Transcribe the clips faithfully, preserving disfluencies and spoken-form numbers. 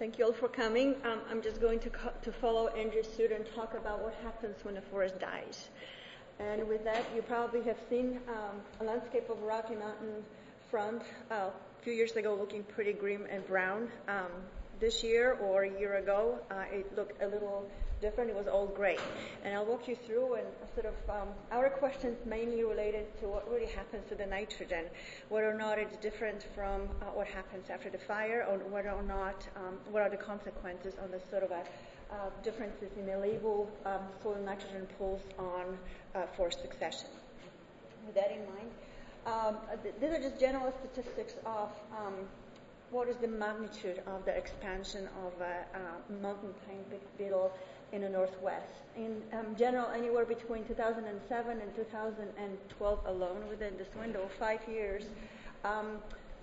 thank you all for coming. Um, I'm just going to, co- to follow Andrew's suit and talk about what happens when a forest dies. And with that, you probably have seen um, a landscape of Rocky Mountain front uh, a few years ago looking pretty grim and brown. Um, this year or a year ago, uh, it looked a little different. It was all gray. And I'll walk you through and sort of um, our questions mainly related to what really happens to the nitrogen, whether or not it's different from uh, what happens after the fire, or whether or not, um, what are the consequences on the sort of a, uh, differences in the labeled um, soil nitrogen pools on uh, forest succession. With that in mind, um, th- these are just general statistics of um, what is the magnitude of the expansion of a uh, mountain pine beetle in the northwest. In um, general, anywhere between two thousand seven and two thousand twelve alone, within this window of five years, um,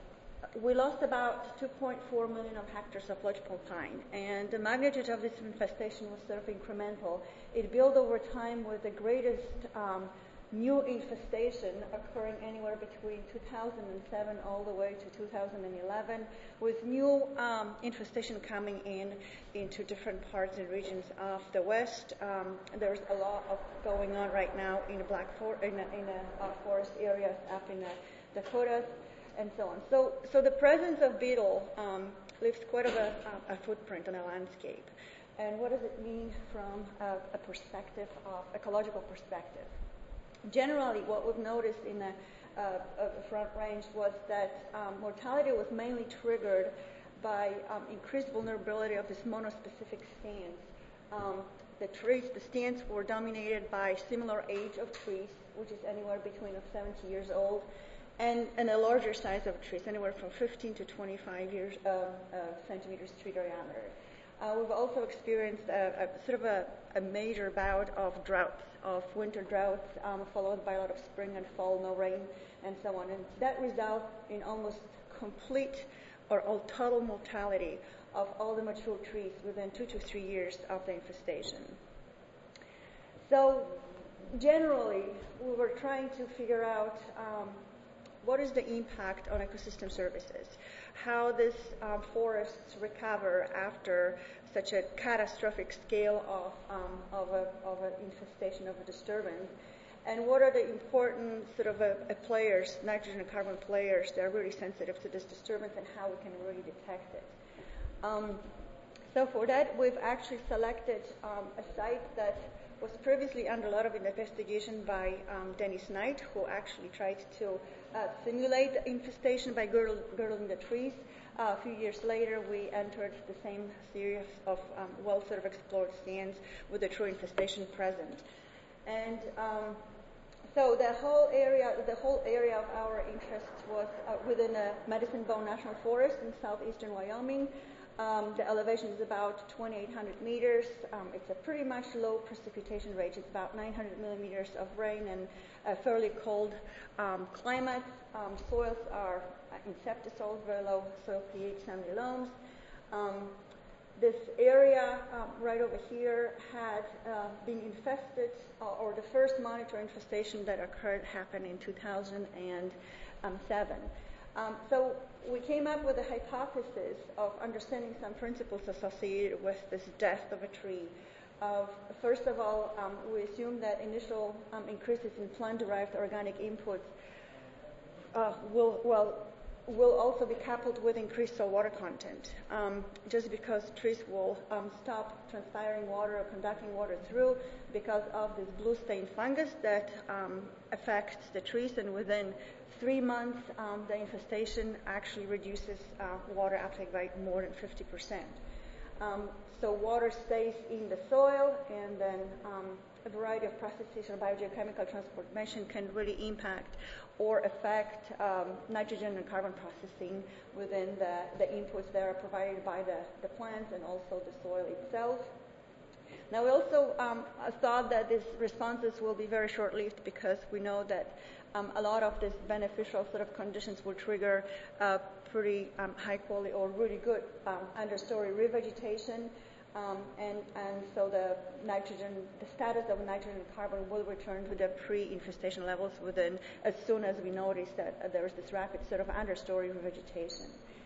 we lost about two point four million of hectares of lodgepole pine, and the magnitude of this infestation was sort of incremental. It built over time with the greatest um, new infestation occurring anywhere between two thousand seven all the way to two thousand eleven, with new um, infestation coming in into different parts and regions of the West. Um, there's a lot of going on right now in the Black for- in the, in the uh, forest areas up in the Dakotas, and so on. So, so the presence of beetle um, leaves quite of a, a footprint on the landscape. And what does it mean from a, a perspective of ecological perspective? Generally, what we've noticed in the uh, uh, Front Range was that um, mortality was mainly triggered by um, increased vulnerability of this monospecific stands. Um, the trees, the stands were dominated by similar age of trees, which is anywhere between of seventy years old, and, and a larger size of trees, anywhere from fifteen to twenty-five years, uh, uh, centimeters tree diameter. Uh, we've also experienced a, a sort of a, a major bout of droughts, of winter droughts, um, followed by a lot of spring and fall, no rain, and so on. And that results in almost complete or all total mortality of all the mature trees within two to three years of the infestation. So generally, we were trying to figure out um, what is the impact on ecosystem services, how these um, forests recover after such a catastrophic scale of, um, of, a, of an infestation, of a disturbance, and what are the important sort of a, a players, nitrogen and carbon players, that are really sensitive to this disturbance, and how we can really detect it. Um, so for that, we've actually selected um, a site that was previously under a lot of investigation by um, Dennis Knight, who actually tried to uh, simulate the infestation by girdle, girdling the trees. Uh, a few years later, we entered the same series of um, well sort of explored stands with the true infestation present. And um, so the whole area, the whole area of our interest was uh, within the Medicine Bow National Forest in southeastern Wyoming. Um, the elevation is about twenty-eight hundred meters. Um, it's a pretty much low precipitation rate. It's about nine hundred millimeters of rain and a fairly cold um, climate. Um, soils are incepted soils, very low soil pH, sandy loams. Um, this area um, right over here had uh, been infested, uh, or the first monitor infestation that occurred happened in two thousand seven. Um, so we came up with a hypothesis of understanding some principles associated with this death of a tree. Uh, first of all, um, we assume that initial um, increases in plant-derived organic inputs uh, will, well, will also be coupled with increased soil water content. Um, just because trees will um, stop transpiring water or conducting water through because of this blue stain fungus that um, affects the trees, and within three months, um, the infestation actually reduces uh, water uptake by more than fifty percent. Um, so water stays in the soil, and then um, a variety of processes or biogeochemical transformation can really impact or affect um, nitrogen and carbon processing within the, the inputs that are provided by the, the plants and also the soil itself. Now, we also um, thought that these responses will be very short-lived, because we know that um, a lot of these beneficial sort of conditions will trigger uh, pretty um, high-quality or really good um, understory revegetation, um, and, and so the nitrogen, the status of nitrogen and carbon will return to the pre-infestation levels within, as soon as we notice that uh, there is this rapid sort of understory revegetation.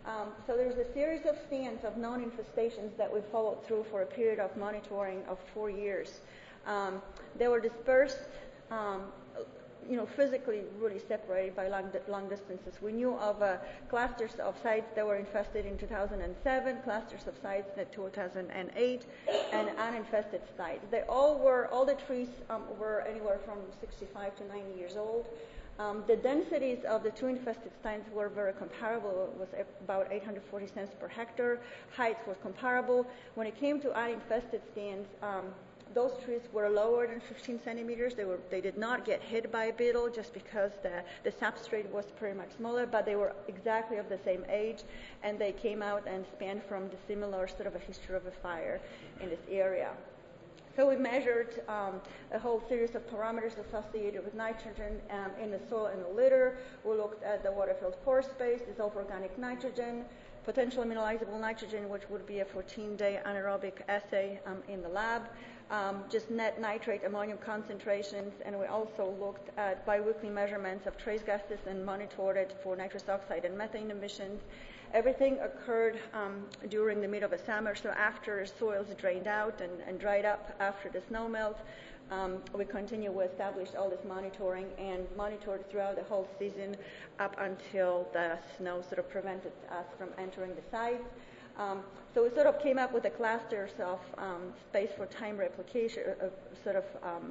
Um, so there's a series of stands of known infestations that we followed through for a period of monitoring of four years. Um, they were dispersed, um, you know, physically really separated by long, long distances. We knew of uh, clusters of sites that were infested in two thousand seven, clusters of sites in two thousand eight, and uninfested sites. They all were, all the trees um, were anywhere from sixty-five to ninety years old. Um, the densities of the two infested stands were very comparable. It was about eight hundred forty cents per hectare. Heights was comparable. When it came to uninfested stands, um, those trees were lower than fifteen centimeters. They were, they did not get hit by a beetle just because the, the substrate was pretty much smaller, but they were exactly of the same age, and they came out and spanned from the similar sort of a history of a fire in this area. So we measured um, a whole series of parameters associated with nitrogen um, in the soil and the litter. We looked at the water-filled pore space, dissolved organic nitrogen, potential mineralizable nitrogen, which would be a fourteen-day anaerobic assay um, in the lab, um, just net nitrate ammonium concentrations, and we also looked at biweekly measurements of trace gases and monitored it for nitrous oxide and methane emissions. Everything occurred um, during the mid of the summer, so after soils drained out and, and dried up after the snow melt, um, we continue to establish all this monitoring and monitored throughout the whole season up until the snow sort of prevented us from entering the site. Um, so we sort of came up with the clusters of um, space for time replication, uh, sort of um,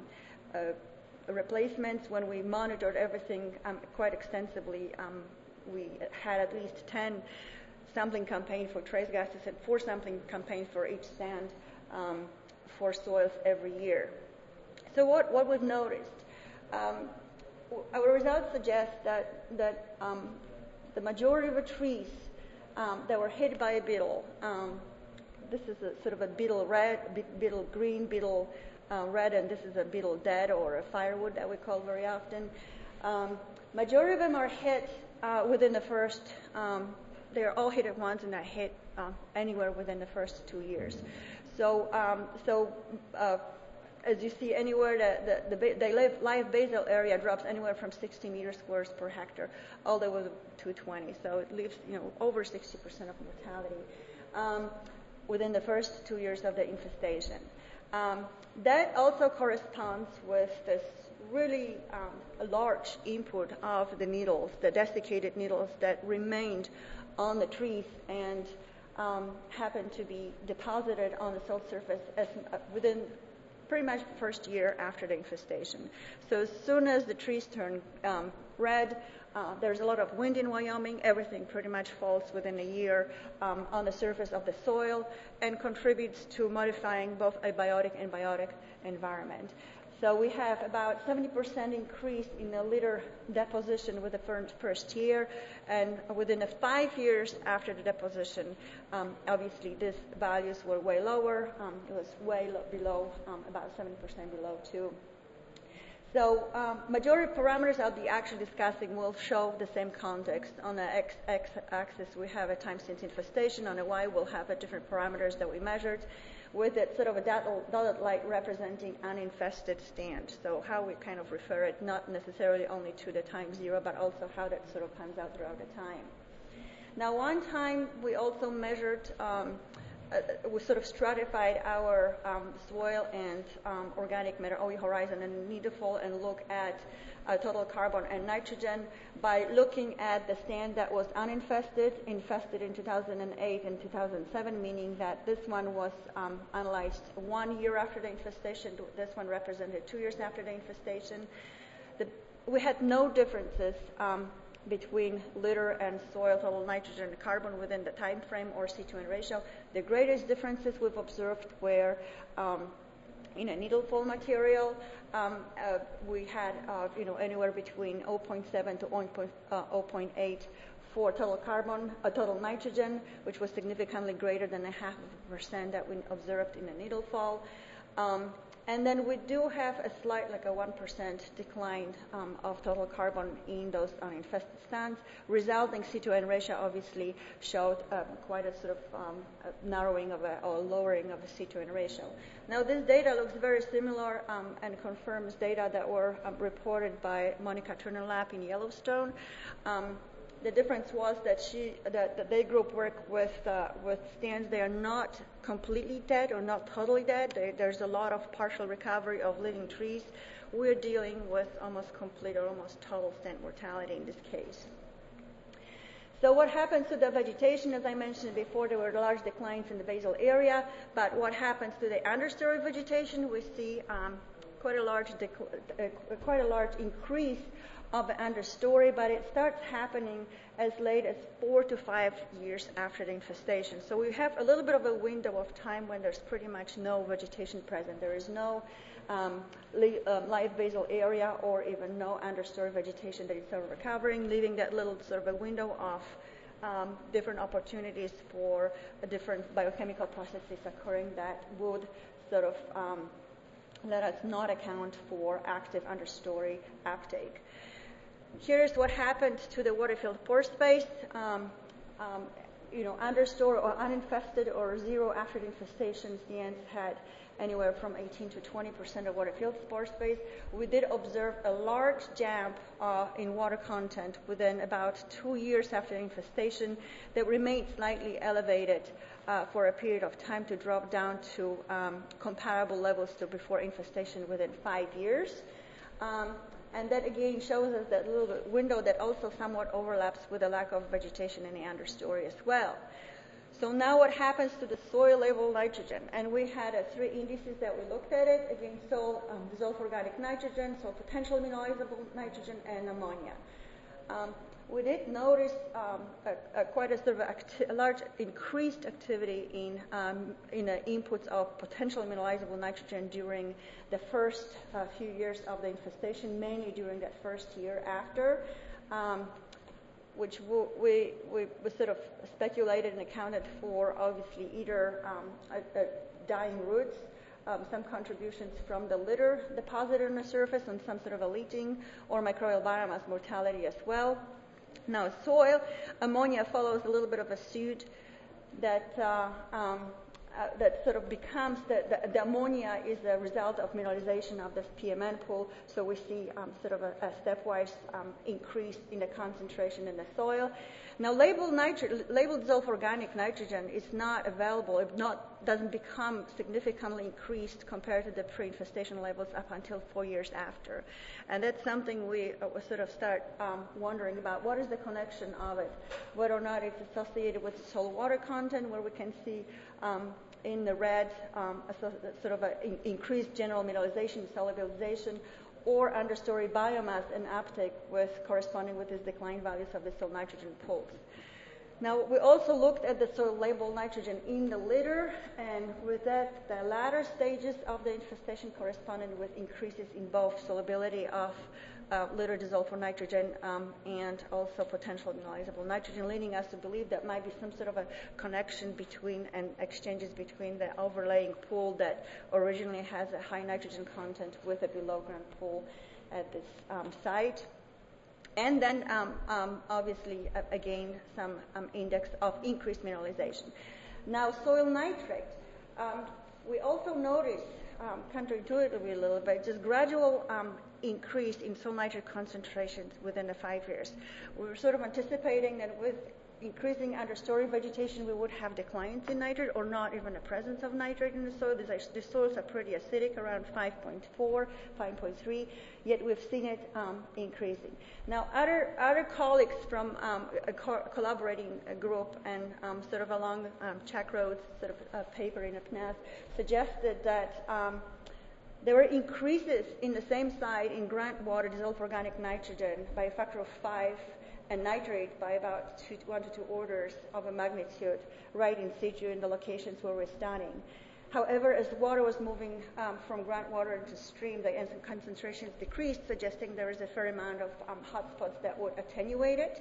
uh, replacements. When we monitored everything um, quite extensively, um, we had at least ten sampling campaigns for trace gases and four sampling campaigns for each stand um, for soils every year. So what, what we've noticed, um, our results suggest that, that um, the majority of the trees um, that were hit by a beetle, um, this is a sort of a beetle red, beetle green, beetle uh, red, and this is a beetle dead or a firewood that we call very often. Um, majority of them are hit uh, within the first, um, they're all hit at once and are hit uh, anywhere within the first two years. So, um, so uh, as you see anywhere, the, the, the, the live, live basal area drops anywhere from sixty meters squares per hectare all the way to two hundred twenty. So it leaves, you know, over sixty percent of mortality um, within the first two years of the infestation. Um, that also corresponds with this really um, large input of the needles, the desiccated needles that remained on the trees and um, happened to be deposited on the soil surface as, uh, within pretty much the first year after the infestation. So as soon as the trees turn um, red, uh, there's a lot of wind in Wyoming. Everything pretty much falls within a year um, on the surface of the soil and contributes to modifying both abiotic and biotic environment. So we have about seventy percent increase in the litter deposition with the first year, and within the five years after the deposition, um, obviously these values were way lower. Um, it was way lo- below, um, about seventy percent below too. So um, majority parameters I'll be actually discussing will show the same context. On the x, x axis we have a time since infestation, on the y we'll have a different parameters that we measured, with it sort of a dotted line representing uninfested stand. So how we kind of refer it, not necessarily only to the time zero, but also how that sort of pans out throughout the time. Now, one time we also measured, um, uh, we sort of stratified our um, soil and um, organic matter, O E horizon and needleful, and look at uh, total carbon and nitrogen by looking at the stand that was uninfested, infested in two thousand eight and two thousand seven, meaning that this one was um, analyzed one year after the infestation. This one represented two years after the infestation. The, we had no differences um, between litter and soil total nitrogen and carbon within the time frame or C two N ratio. The greatest differences we've observed were um, in a needleful material. Um, uh, we had uh, you know anywhere between zero point seven to zero point eight for total carbon, uh, total nitrogen, which was significantly greater than a half of a percent that we observed in the needlefall. Um, And then we do have a slight, like a one percent decline um, of total carbon in those uninfested stands. Resulting C two N ratio obviously showed um, quite a sort of um, a narrowing of a, or lowering of the C two N ratio. Now this data looks very similar um, and confirms data that were um, reported by Monica Turner Lab in Yellowstone. Um, The difference was that she, that, that they group work with uh, with stands. They are not completely dead or not totally dead. They, there's a lot of partial recovery of living trees. We're dealing with almost complete or almost total stand mortality in this case. So what happens to the vegetation? As I mentioned before, there were large declines in the basal area, but what happens to the understory vegetation? We see um, quite a large dec- uh, quite a large increase of the understory, but it starts happening as late as four to five years after the infestation. So we have a little bit of a window of time when there's pretty much no vegetation present. There is no um, li- uh, live basal area or even no understory vegetation that is sort of recovering, leaving that little sort of a window of um, different opportunities for uh, different biochemical processes occurring that would sort of um, let us not account for active understory uptake. Here's what happened to the water-filled pore space. Um, um, you know, understory or uninfested or zero after the infestation, the ants had anywhere from eighteen to twenty percent of water-filled pore space. We did observe a large jump uh, in water content within about two years after the infestation that remained slightly elevated uh, for a period of time to drop down to um, comparable levels to before infestation within five years. Um, And that again shows us that little bit window that also somewhat overlaps with the lack of vegetation in the understory as well. So now what happens to the soil level nitrogen? And we had uh, three indices that we looked at it. Again, soil um, dissolved organic nitrogen, so potential mineralizable nitrogen, and ammonia. Um, we did notice um, a, a quite a sort of acti- a large increased activity in um, in the inputs of potential mineralizable nitrogen during the first uh, few years of the infestation, mainly during that first year after, um, which w- we, we we sort of speculated and accounted for obviously either um, a, a dying roots, um, some contributions from the litter deposited on the surface, and some sort of a leaching or microbial biomass mortality as well. Now, soil, ammonia follows a little bit of a suit that uh, um, uh, that sort of becomes, the, the, the ammonia is a result of mineralization of this P M N pool, so we see um, sort of a, a stepwise um, increase in the concentration in the soil. Now, labeled, nitri- labeled dissolved organic nitrogen is not available, if not, doesn't become significantly increased compared to the pre-infestation levels up until four years after. And that's something we uh, sort of start um, wondering about. What is the connection of it? Whether or not it's associated with salt water content, where we can see um, in the red um, a sort of an increased general mineralization, solubilization, or understory biomass and uptake with corresponding with these decline values of the soil nitrogen pools. Now, we also looked at the soil labeled nitrogen in the litter, and with that, the latter stages of the infestation corresponded with increases in both solubility of uh, litter dissolved for nitrogen um, and also potential mineralizable nitrogen, leading us to believe that might be some sort of a connection between and exchanges between the overlaying pool that originally has a high nitrogen content with a below ground pool at this um, site. And then, um, um, obviously, uh, again, some um, index of increased mineralization. Now, soil nitrate. Um, we also notice, um, counterintuitively a little bit, just gradual um, increase in soil nitrate concentrations within the five years. We were sort of anticipating that with increasing understory vegetation, we would have declines in nitrate or not even the presence of nitrate in the soil. These, these soils are pretty acidic, around five point four, five point three, yet we've seen it um, increasing. Now, other other colleagues from um, a co- collaborating group and um, sort of along um, Chuck Rhodes' sort of uh, paper in a P N A S suggested that um, there were increases in the same site in groundwater dissolved organic nitrogen by a factor of five, and nitrate by about two, one to two orders of a magnitude right in situ in the locations where we're studying. However, as water was moving um, from groundwater into stream, the concentrations decreased, suggesting there is a fair amount of um, hotspots that would attenuate it.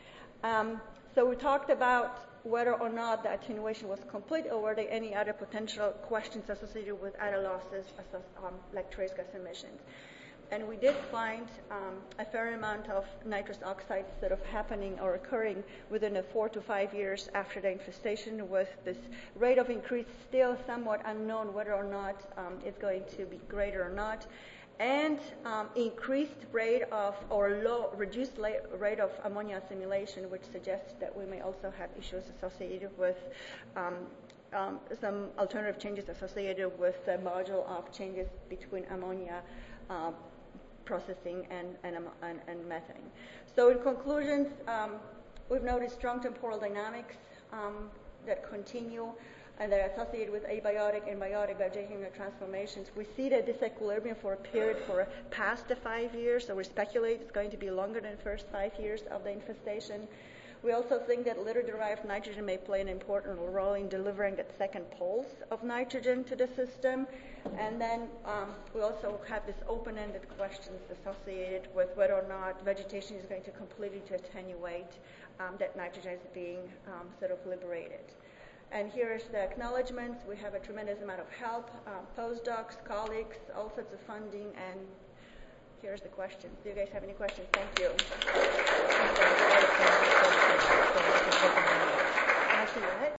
Um, so we talked about whether or not the attenuation was complete, or were there any other potential questions associated with other losses, um, like trace gas emissions. And we did find um, a fair amount of nitrous oxides sort of happening or occurring within a four to five years after the infestation, with this rate of increase still somewhat unknown whether or not um, it's going to be greater or not. and um, increased rate of or low reduced la- rate of ammonia assimilation, which suggests that we may also have issues associated with um, um, some alternative changes associated with the module of changes between ammonia uh, processing and, and, and, and methane. So in conclusion, um, we've noticed strong temporal dynamics um, that continue and they're associated with abiotic and biotic vegetation transformations. We see that this equilibrium for a period for past the five years, so we speculate it's going to be longer than the first five years of the infestation. We also think that litter-derived nitrogen may play an important role in delivering that second pulse of nitrogen to the system. And then um, we also have this open-ended questions associated with whether or not vegetation is going to completely to attenuate um, that nitrogen is being um, sort of liberated. And here's the acknowledgments. We have a tremendous amount of help, uh, postdocs, colleagues, all sorts of funding, and here's the questions. Do you guys have any questions? Thank you.